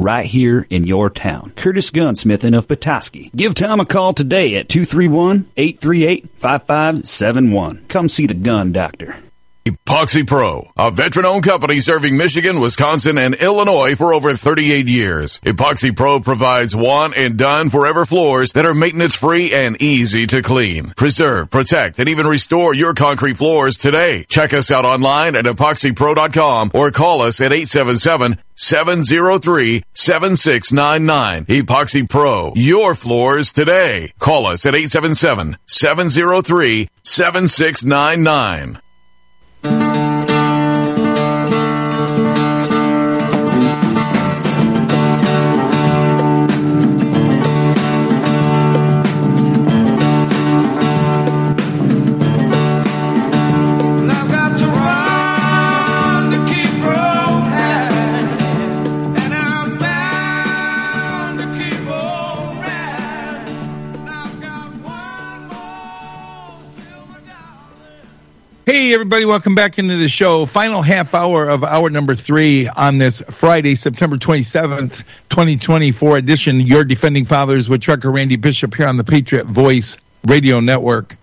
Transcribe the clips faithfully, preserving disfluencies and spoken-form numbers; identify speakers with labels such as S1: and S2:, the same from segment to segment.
S1: right here in your town. Curtis Gunsmithing of Petoskey. Give Tom a call today at two three one, eight three eight, five five seven one. Come see the gun doctor.
S2: Epoxy Pro, a veteran-owned company serving Michigan, Wisconsin, and Illinois for over thirty-eight years. Epoxy Pro provides one and done forever floors that are maintenance-free and easy to clean. Preserve, protect, and even restore your concrete floors today. Check us out online at epoxy pro dot com or call us at eight seven seven, seven zero three, seven six nine nine. Epoxy Pro, your floors today. Call us at eight seven seven, seven zero three, seven six nine nine.
S3: Hey, everybody, welcome back into the show. Final half hour of hour number three on this Friday, September twenty-seventh, twenty twenty-four edition. Your Defending Fathers with Trucker Randy Bishop here on the Patriot Voice Radio Network.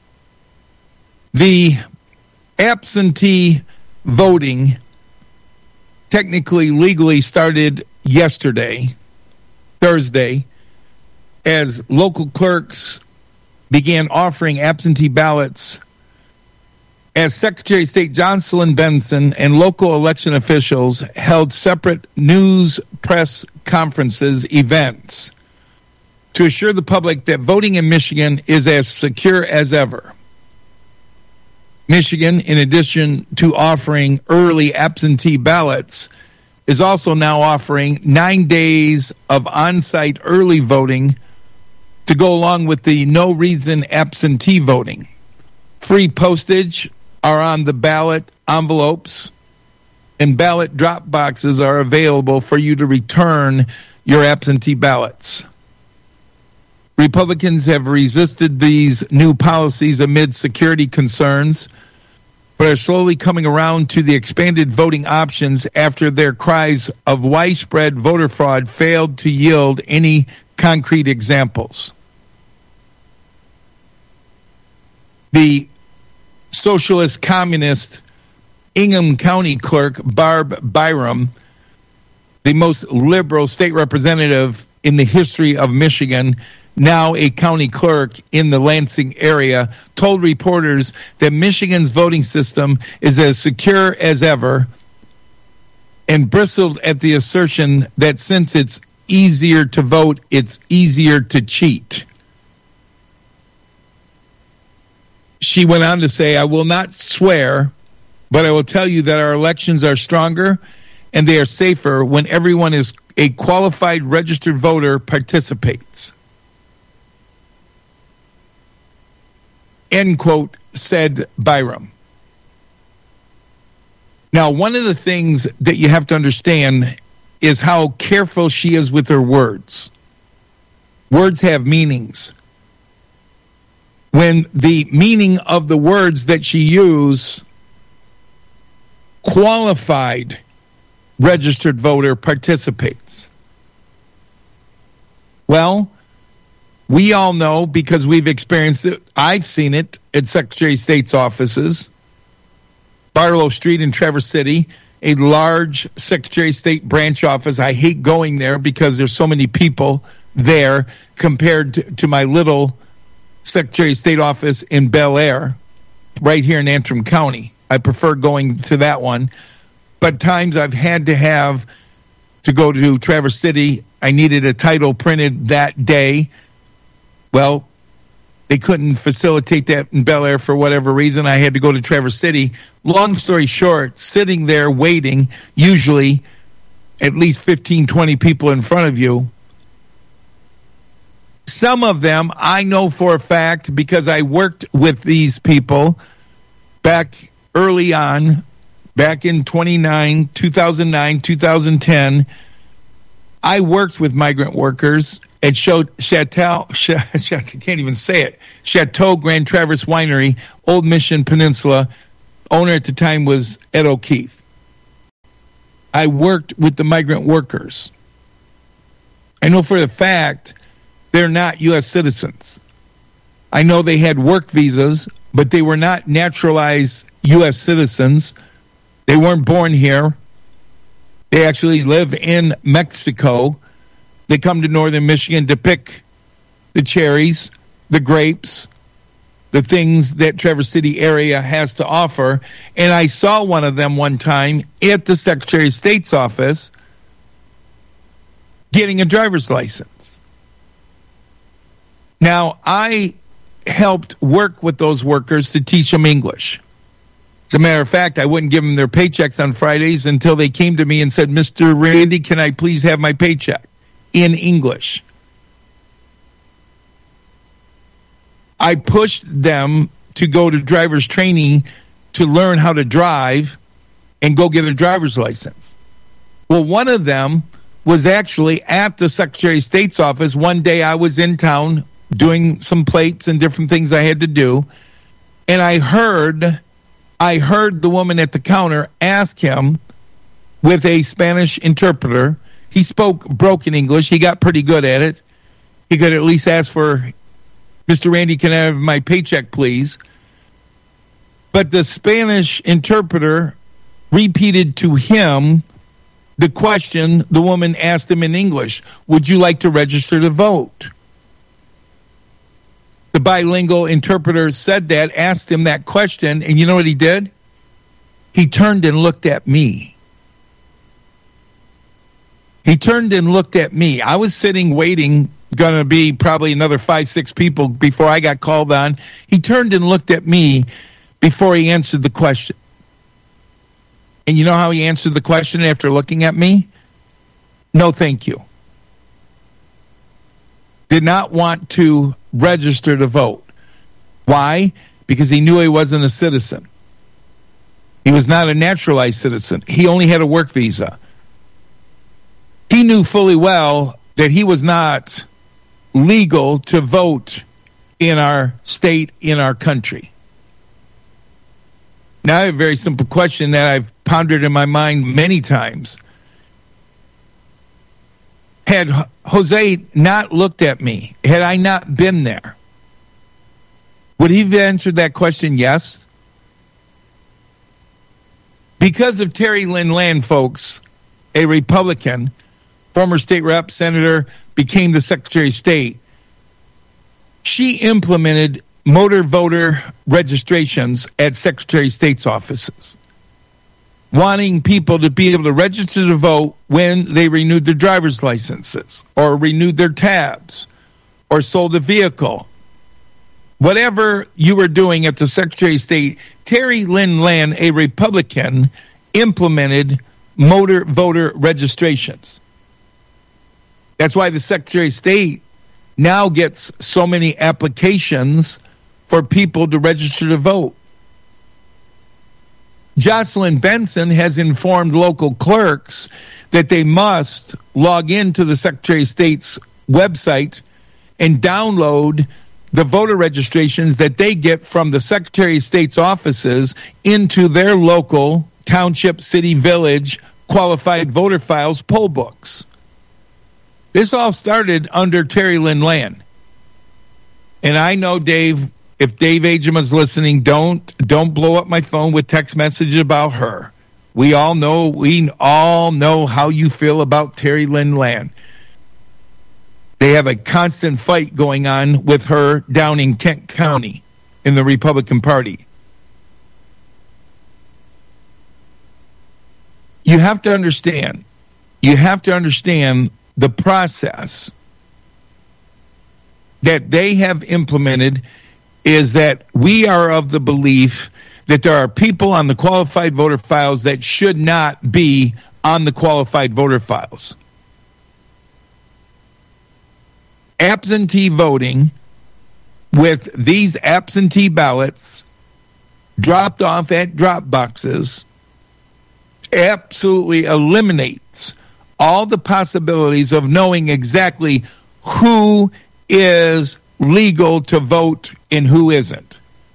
S3: The absentee voting technically, legally started yesterday, Thursday, as local clerks began offering absentee ballots, as Secretary of State Jocelyn Benson and local election officials held separate news press conferences, events, to assure the public that voting in Michigan is as secure as ever. Michigan, in addition to offering early absentee ballots, is also now offering nine days of on-site early voting to go along with the no reason absentee voting. Free postage are on the ballot envelopes, and ballot drop boxes are available for you to return your absentee ballots. Republicans have resisted these new policies amid security concerns, but are slowly coming around to the expanded voting options after their cries of widespread voter fraud failed to yield any concrete examples. The Socialist Communist Ingham County Clerk Barb Byram, the most liberal state representative in the history of Michigan, now a county clerk in the Lansing area, told reporters that Michigan's voting system is as secure as ever, and bristled at the assertion that since it's easier to vote, it's easier to cheat. She went on to say, I will not swear, but I will tell you that our elections are stronger and they are safer when everyone is a qualified registered voter participates. End quote, said Byram. Now, one of the things that you have to understand is how careful she is with her words. Words have meanings. When the meaning of the words that she used, qualified registered voter participates. Well, we all know because we've experienced it. I've seen it at Secretary of State's offices. Barlow Street in Traverse City, a large Secretary of State branch office. I hate going there because there's so many people there compared to, to my little Secretary of State office in Bel Air, right here in Antrim County. I prefer going to that one. But times I've had to have to go to Traverse City, I needed a title printed that day. Well, they couldn't facilitate that in Bel Air for whatever reason. I had to go to Traverse City. Long story short, sitting there waiting, usually at least fifteen, twenty people in front of you. Some of them I know for a fact because I worked with these people back early on, back in twenty-nine, two thousand nine, two thousand ten. I worked with migrant workers at Chateau, I can't even say it, Chateau Grand Traverse Winery, Old Mission Peninsula. Owner at the time was Ed O'Keefe. I worked with the migrant workers. I know for the fact they're not U S citizens. I know they had work visas, but they were not naturalized U S citizens. They weren't born here. They actually live in Mexico. They come to northern Michigan to pick the cherries, the grapes, the things that Traverse City area has to offer. And I saw one of them one time at the Secretary of State's office getting a driver's license. Now, I helped work with those workers to teach them English. As a matter of fact, I wouldn't give them their paychecks on Fridays until they came to me and said, Mister Randy, can I please have my paycheck in English? I pushed them to go to driver's training to learn how to drive and go get a driver's license. Well, one of them was actually at the Secretary of State's office. One day I was in town doing some plates and different things I had to do, and I heard I heard the woman at the counter ask him with a Spanish interpreter. He spoke broken English. He got pretty good at it. He could at least ask for, Mister Randy, can I have my paycheck, please? But the Spanish interpreter repeated to him the question the woman asked him in English. Would you like to register to vote? The bilingual interpreter said that, asked him that question, and you know what he did? He turned and looked at me. He turned and looked at me. I was sitting waiting, going to be probably another five, six people before I got called on. He turned and looked at me before he answered the question. And you know how he answered the question after looking at me? No, thank you. Did not want to register to vote. Why? Because he knew he wasn't a citizen. He was not a naturalized citizen. He only had a work visa. He knew fully well that he was not legal to vote in our state, in our country. Now, I have a very simple question that I've pondered in my mind many times. Had Jose not looked at me, had I not been there, would he have answered that question yes? Because of Terry Lynn Land, folks, a Republican, former state rep, senator, became the Secretary of State, she implemented motor voter registrations at Secretary of State's offices, wanting people to be able to register to vote when they renewed their driver's licenses or renewed their tabs or sold a vehicle. Whatever you were doing at the Secretary of State, Terry Lynn Land, a Republican, implemented motor voter registrations. That's why the Secretary of State now gets so many applications for people to register to vote. Jocelyn Benson has informed local clerks that they must log into the Secretary of State's website and download the voter registrations that they get from the Secretary of State's offices into their local township, city, village qualified voter files poll books. This all started under Terry Lynn Land. And I know, Dave, if Dave Agema is listening, don't don't blow up my phone with text messages about her. We all know we all know how you feel about Terry Lynn Land. They have a constant fight going on with her down in Kent County in the Republican Party. You have to understand, you have to understand the process that they have implemented is that we are of the belief that there are people on the qualified voter files that should not be on the qualified voter files. Absentee voting with these absentee ballots dropped off at drop boxes absolutely eliminates all the possibilities of knowing exactly who is legal to vote and who isn't.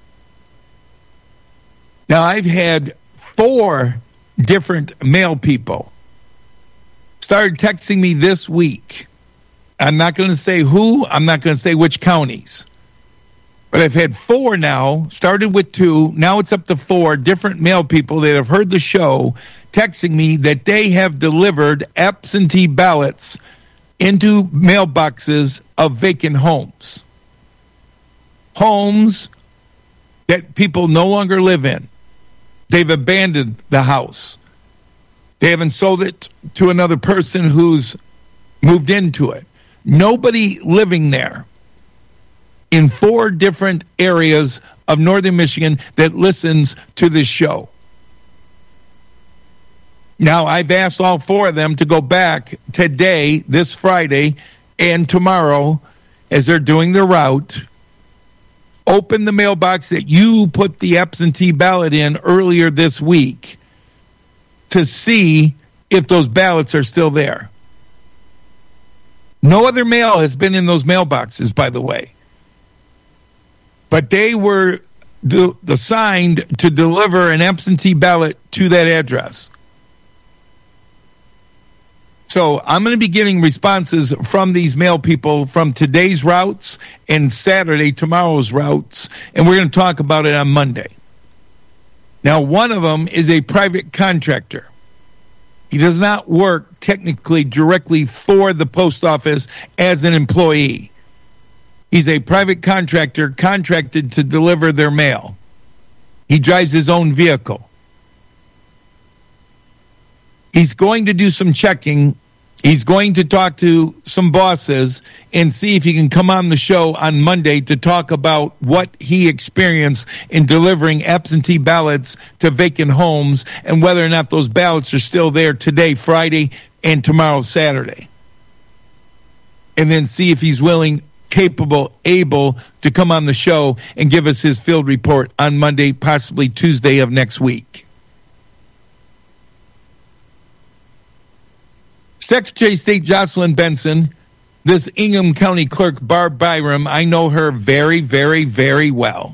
S3: Now, I've had four different mail people started texting me this week I'm not going to say who. I'm not going to say which counties. But I've had four now, started with two. Now it's up to four different mail people that have heard the show texting me that they have delivered absentee ballots into mailboxes of vacant homes. Homes that people no longer live in. They've abandoned the house. They haven't sold it to another person who's moved into it. Nobody living there. In four different areas of northern Michigan that listens to this show. Now, I've asked all four of them to go back today, this Friday, and tomorrow, as they're doing their route, open the mailbox that you put the absentee ballot in earlier this week to see if those ballots are still there. No other mail has been in those mailboxes, by the way. But they were de- assigned to deliver an absentee ballot to that address. So I'm going to be getting responses from these mail people from today's routes and Saturday, tomorrow's routes, and we're going to talk about it on Monday. Now, one of them is a private contractor. He does not work technically directly for the post office as an employee. He's a private contractor contracted to deliver their mail. He drives his own vehicle. He's going to do some checking. He's going to talk to some bosses and see if he can come on the show on Monday to talk about what he experienced in delivering absentee ballots to vacant homes and whether or not those ballots are still there today, Friday, and tomorrow, Saturday. And then see if he's willing, capable, able to come on the show and give us his field report on Monday, possibly Tuesday of next week. Secretary of State Jocelyn Benson, this Ingham County Clerk Barb Byram, I know her very, very, very well.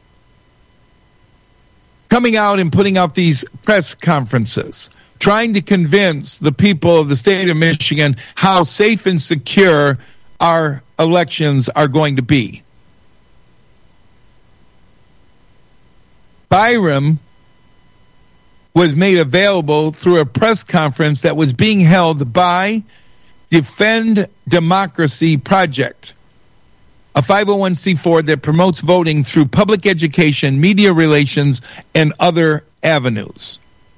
S3: Coming out and putting out these press conferences, trying to convince the people of the state of Michigan how safe and secure our elections are going to be. Byram was made available through a press conference that was being held by Defend Democracy Project, a five oh one c four that promotes voting through public education, media relations, and other avenues.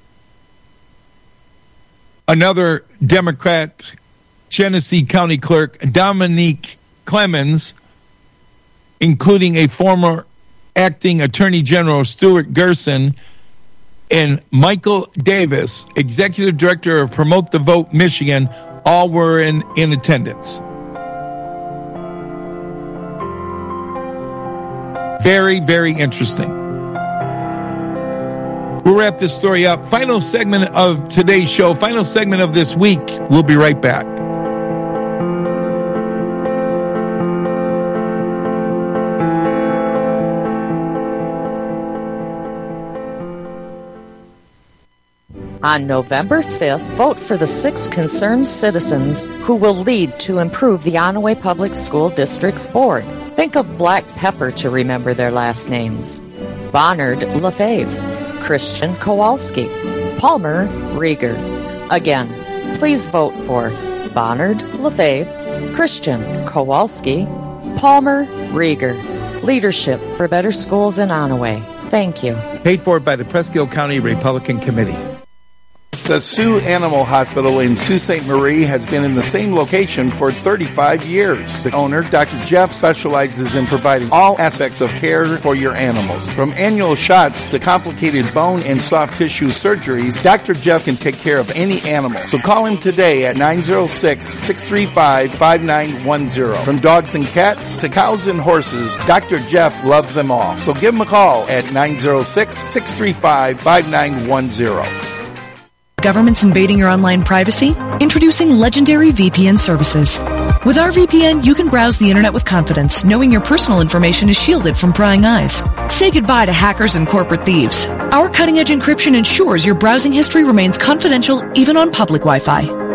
S3: Another Democrat, Genesee County Clerk Dominique Clemens, including a former acting Attorney General Stuart Gerson, and Michael Davis, Executive Director of Promote the Vote Michigan, all were in, in attendance. Very, very interesting. We'll wrap this story up. Final segment of today's show, final segment of this week. We'll be right back.
S4: On November fifth, vote for the six concerned citizens who will lead to improve the Onaway Public School District's board. Think of black pepper to remember their last names. Bonnard Lefebvre, Christian Kowalski, Palmer Rieger. Again, please vote for Bonnard Lefebvre, Christian Kowalski, Palmer Rieger. Leadership for better schools in Onaway. Thank you.
S3: Paid for by the Presque Isle County Republican Committee.
S5: The Sioux Animal Hospital in Sault Ste. Marie has been in the same location for thirty-five years. The owner, Doctor Jeff, specializes in providing all aspects of care for your animals. From annual shots to complicated bone and soft tissue surgeries, Doctor Jeff can take care of any animal. So call him today at nine oh six, six three five, five nine one oh. From dogs and cats to cows and horses, Doctor Jeff loves them all. So give him a call at nine oh six, six three five, five nine one oh.
S6: Governments invading your online privacy? Introducing Legendary V P N services. With our V P N, you can browse the internet with confidence, knowing your personal information is shielded from prying eyes. Say goodbye to hackers and corporate thieves. Our cutting-edge encryption ensures your browsing history remains confidential even on public Wi-Fi.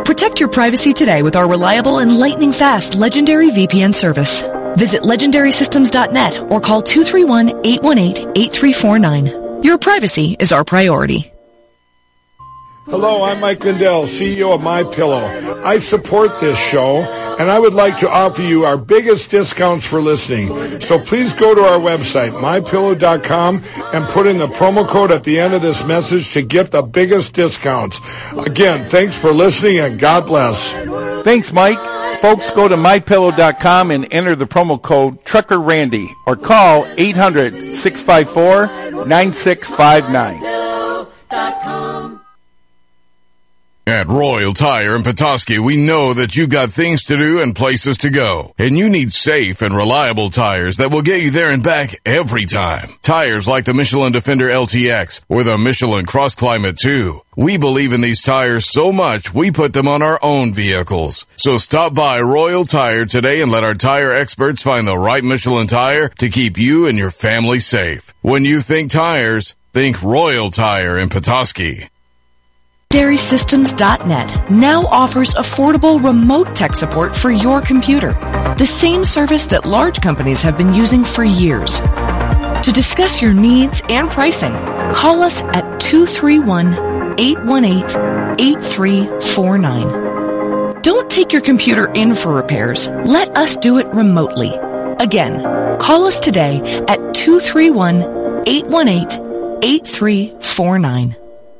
S6: Protect your privacy today with our reliable and lightning-fast Legendary V P N service. Visit legendary systems dot net or call two three one, eight one eight, eight three four nine. Your privacy is our priority.
S7: Hello, I'm Mike Lindell, C E O of MyPillow. I support this show, and I would like to offer you our biggest discounts for listening. So please go to our website, my pillow dot com, and put in the promo code at the end of this message to get the biggest discounts. Again, thanks for listening, and God bless.
S5: Thanks, Mike. Folks, go to my pillow dot com and enter the promo code Trucker Randy or call eight hundred, six five four, nine six five nine.
S2: At Royal Tire in Petoskey, we know that you got things to do and places to go, and you need safe and reliable tires that will get you there and back every time. Tires like the Michelin Defender L T X or the Michelin Cross Climate two. We believe in these tires so much, we put them on our own vehicles. So stop by Royal Tire today and let our tire experts find the right Michelin tire to keep you and your family safe. When you think tires, think Royal Tire in Petoskey.
S6: legendary systems dot net now offers affordable remote tech support for your computer, the same service that large companies have been using for years. To discuss your needs and pricing, call us at two three one, eight one eight, eight three four nine. Don't take your computer in for repairs. Let us do it remotely. Again, call us today at two three one, eight one eight, eight three four nine.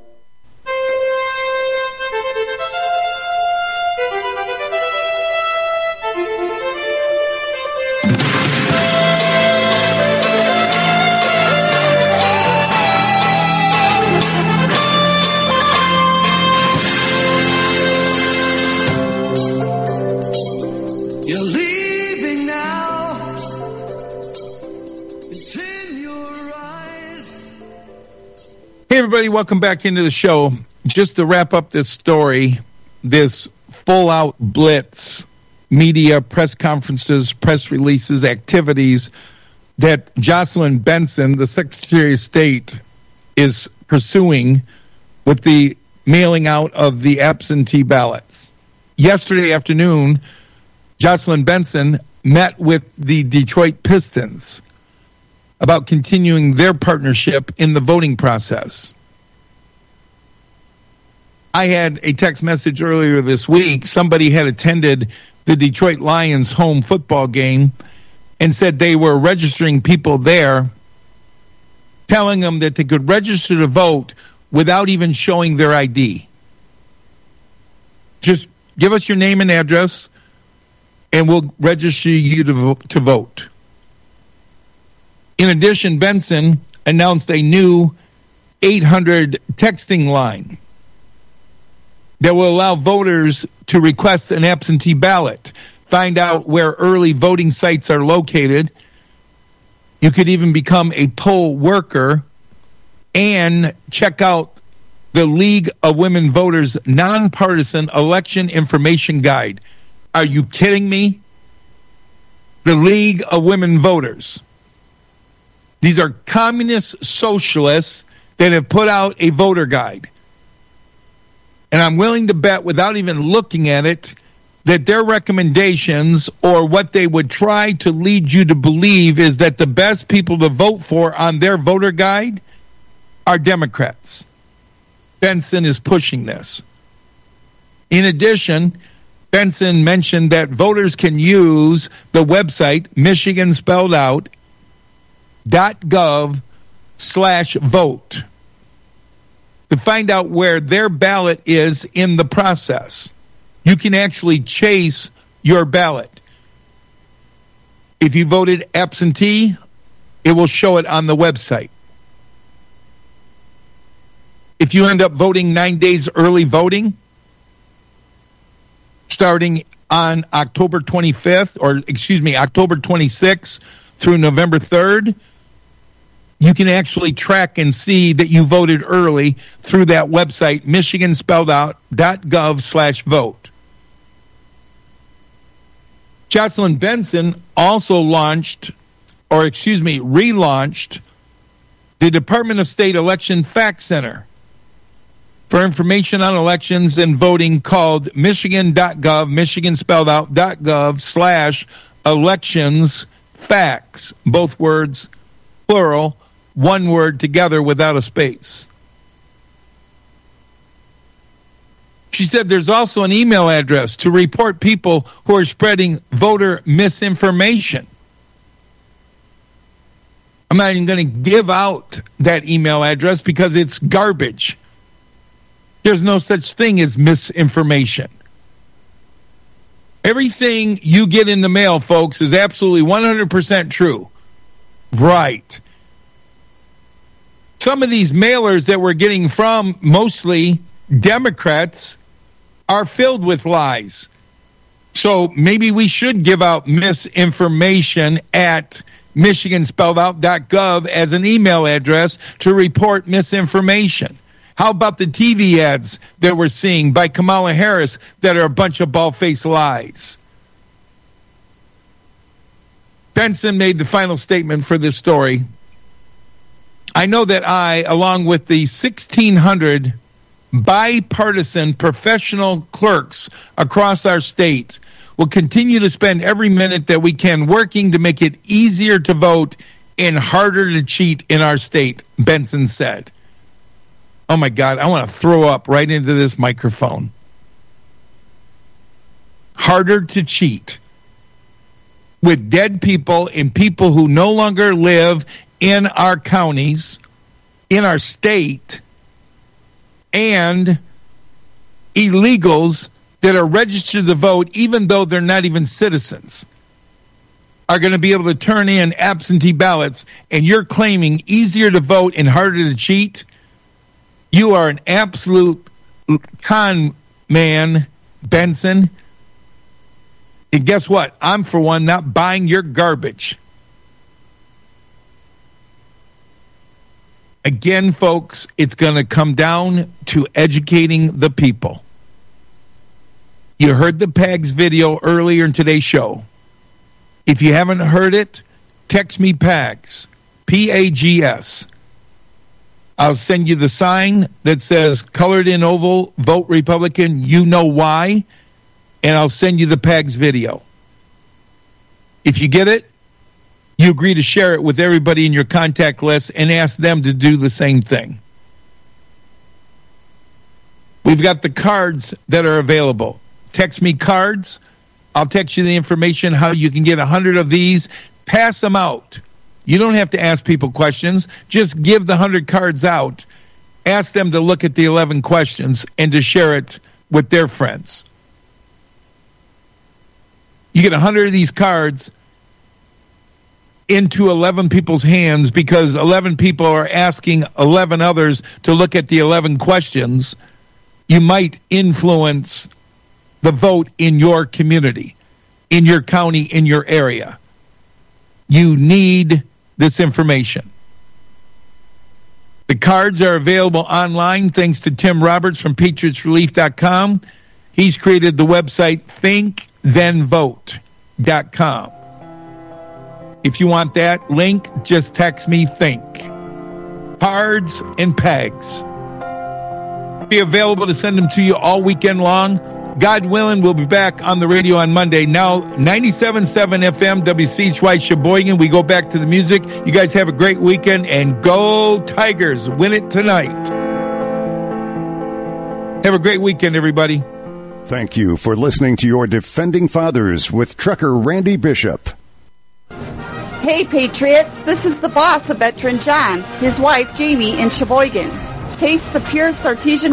S3: Hey, everybody, welcome back into the show. Just to wrap up this story, this full-out blitz, media, press conferences, press releases, activities that Jocelyn Benson, the Secretary of State, is pursuing with the mailing out of the absentee ballots. Yesterday afternoon, Jocelyn Benson met with the Detroit Pistons about continuing their partnership in the voting process. I had a text message earlier this week. Somebody had attended the Detroit Lions home football game and said they were registering people there, telling them that they could register to vote without even showing their I D. Just give us your name and address, and we'll register you to vote. To vote. In addition, Benson announced a new eight hundred texting line that will allow voters to request an absentee ballot, find out where early voting sites are located. You could even become a poll worker and check out the League of Women Voters Nonpartisan Election Information Guide. Are you kidding me? The League of Women Voters. These are communist socialists that have put out a voter guide. And I'm willing to bet, without even looking at it, that their recommendations or what they would try to lead you to believe is that the best people to vote for on their voter guide are Democrats. Benson is pushing this. In addition, Benson mentioned that voters can use the website, Michigan spelled out, .gov slash vote to find out where their ballot is in the process. You can actually chase your ballot. If you voted absentee, it will show it on the website. If you end up voting nine days early voting, starting on October twenty-fifth, or excuse me, October twenty-sixth through November third, you can actually track and see that you voted early through that website, Michigan spelled out, .gov slash vote. Jocelyn Benson also launched, or excuse me, relaunched the Department of State Election Fact Center. For information on elections and voting, called michigan.gov, Michigan spelled out, .gov slash elections facts. Both words, plural, one word together without a space. She said there's also an email address to report people who are spreading voter misinformation. I'm not even going to give out that email address because it's garbage. There's no such thing as misinformation. Everything you get in the mail, folks, is absolutely one hundred percent true. Right. Some of these mailers that we're getting from mostly Democrats are filled with lies. So maybe we should give out misinformation at Michigan spelled out .gov as an email address to report misinformation. How about the T V ads that we're seeing by Kamala Harris that are a bunch of bald-faced lies? Benson made the final statement for this story. I know that I, along with the sixteen hundred bipartisan professional clerks across our state, will continue to spend every minute that we can working to make it easier to vote and harder to cheat in our state, Benson said. Oh my God, I want to throw up right into this microphone. Harder to cheat with dead people and people who no longer live in our counties, in our state, and illegals that are registered to vote, even though they're not even citizens, are going to be able to turn in absentee ballots, and you're claiming easier to vote and harder to cheat? You are an absolute con man, Benson. And guess what? I'm, for one, not buying your garbage. Again, folks, it's going to come down to educating the people. You heard the Pags video earlier in today's show. If you haven't heard it, text me Pags, P A G S. I'll send you the sign that says colored in oval, vote Republican, you know why, and I'll send you the Pags video. If you get it, you agree to share it with everybody in your contact list and ask them to do the same thing. We've got the cards that are available. Text me cards. I'll text you the information how you can get one hundred of these. Pass them out. You don't have to ask people questions. Just give the one hundred cards out. Ask them to look at the eleven questions and to share it with their friends. You get one hundred of these cards into eleven people's hands because eleven people are asking eleven others to look at the eleven questions. You might influence the vote in your community, in your county, in your area. You need this information. The cards are available online thanks to Tim Roberts from patriots relief dot com. He's created the website think then vote dot com. If you want that link, just text me think. Cards and Pags. Be available to send them to you all weekend long. God willing, we'll be back on the radio on Monday. Now, ninety-seven point seven F M, W C H Y Sheboygan. We go back to the music. You guys have a great weekend, and go Tigers. Win it tonight. Have a great weekend, everybody.
S8: Thank you for listening to your Defending Fathers with trucker Randy Bishop.
S9: Hey, Patriots, this is the boss of Veteran John, his wife Jamie in Sheboygan. Taste the purest artesian